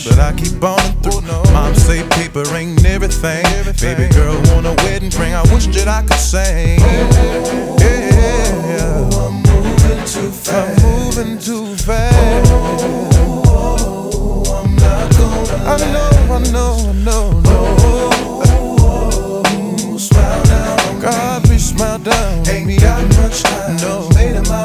but I keep on through. Mom say paper ain't everything. Baby girl want a wedding ring, I wish that I could sing. Yeah, I'm moving too fast.